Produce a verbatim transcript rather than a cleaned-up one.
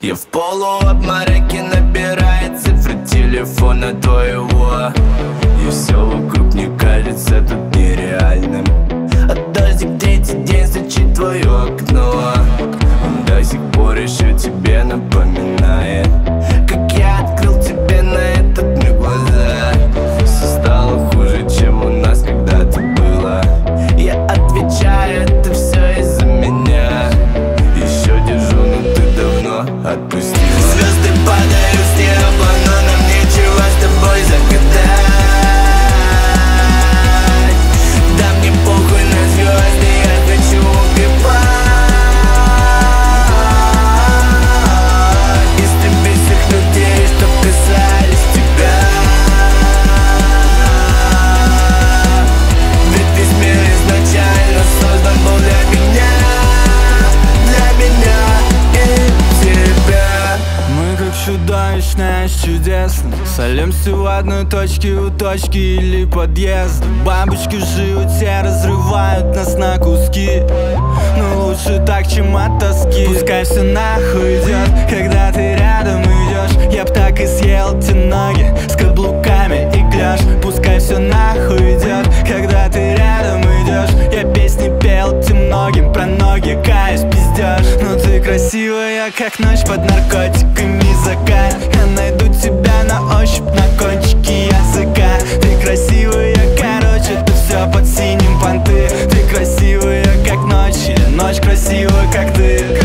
Я в полуобмороке, набирает цифры телефона твоего, и все вокруг мне кажется тут нереальным. А дождик третий день стучит в твое окно, он до сих пор еще тебе напоминает, как я открыл тебе на этот миг глаза. Все стало хуже, чем у нас когда-то было. Я отвечаю, это все из-за меня. Еще держу, но ты давно отпустила. Звезды падают с неба, но нам нечего с тобой загадать. Да мне похуй на звезды, я хочу убивать. Истреби всех людей, что касались тебя. Ведь весь мир изначально создан был для меня, для меня и тебя. Мы как чудовищное с чудесным, солимся в одной точке, у точки или подъезда. Бабочки в животе разрывают нас на куски, но лучше так, чем от тоски. Пускай все нахуй идет, когда ты рядом идешь. Я б так и съел те ноги с каблуками и клеш. Пускай все нахуй идет, когда ты рядом идешь. Я песни пел тем многим, про ноги, каюсь, пиздешь. Но ты красивая, как ночь под наркотиками, закат. Я найду тебя на ощупь, на кончике языка. Ты красивая, короче, это все под синим понты. Ты красивая, как ночь, или ночь красивая, как ты.